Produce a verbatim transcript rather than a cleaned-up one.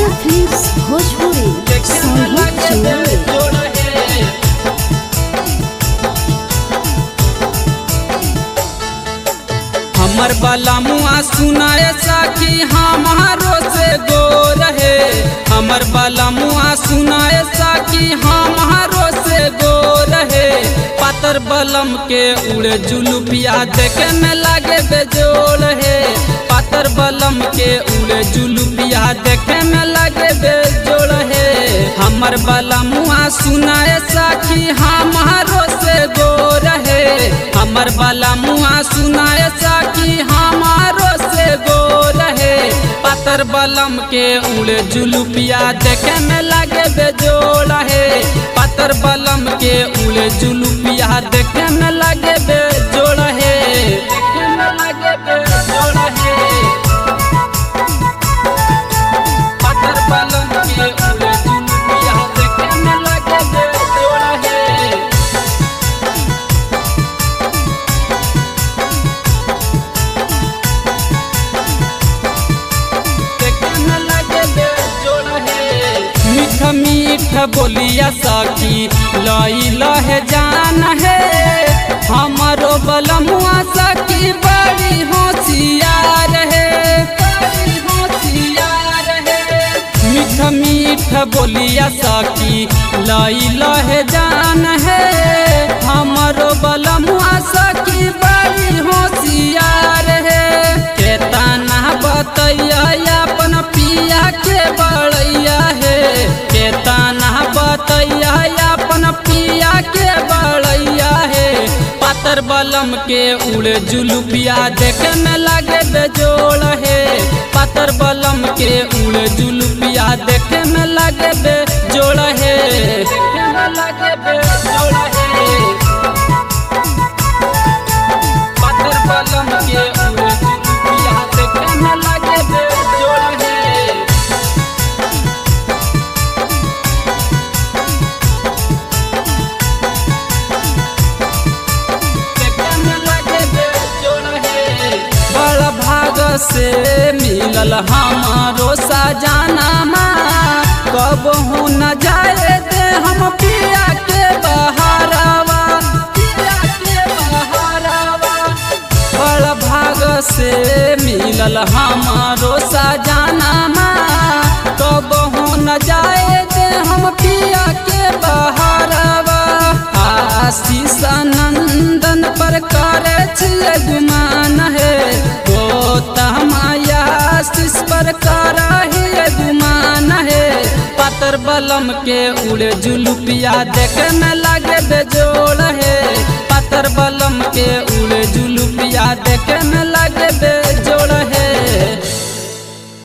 राजा films Bhojpuri संगीत चुनरी। हमर बाला मुआ सुनाए साकी हमारो से गोर है। हमर बाला मुआ सुनाए साकी हमारो से गोर है। पातर बलम के उड़े जुलुपिया देखे में लागे बेजोड़ है। पातर बलम के उड़े जुलुपिया देखे में लागे बेजोड़ है। हमर बाला मुआ सुनाए साकी हमारो से गोर है। हमर बाला मुआ सुनाए साकी हमारो से गोर है। पातर बलम के उड़े जुलुपिया देखे में लागे बेजोड़ है। पातर बलम के उड़े जुलुपिया देखे में लागे बेजोड़ है। देखे में लागे बेजोड़ है। पातर बलम के उड़े जुलुपिया देखे में लागे बेजोड़ है। मीठ मीठ बोलिया सखी लैला है जान है। हमारो बलमुआ सखी बड़ी होशियार है। बड़ी होशियार है। मीठ मीठ बोलिया सखी लैला है जान है। हमारो बलमुआ सखी बड़ी होशियार है। केतना बतैया अपन पिया के बड़ैया है। केतना बतैया अपन पिया के बड़ैया है। पातर बलम के उड़े जुलुपिया देखे में लागे बेजोड़ है। पातर बलम के उड़े जुलुपिया देखे में लागे बेजोड़ है। देखे में लागे बेजोड़ है। पातर बलम के उड़े जुलुपिया देखे में लागे बेजोड़ है। बड़ भाग से मिलल हमारो सजानामा। कब हो न जाए दे हम पिया के बहारावा। पिया के बहारावा। बड़ भाग से मिलल हमारो सजानामा। कब हो न जाए दे हम पिया के बहारावा। आशीष नंदन पर करे छिए गुमान है। गौतम आशीष पर करे गुमान है। पातर बलम के उड़े जुलुपिया देखे में लागे बेजोड़ है।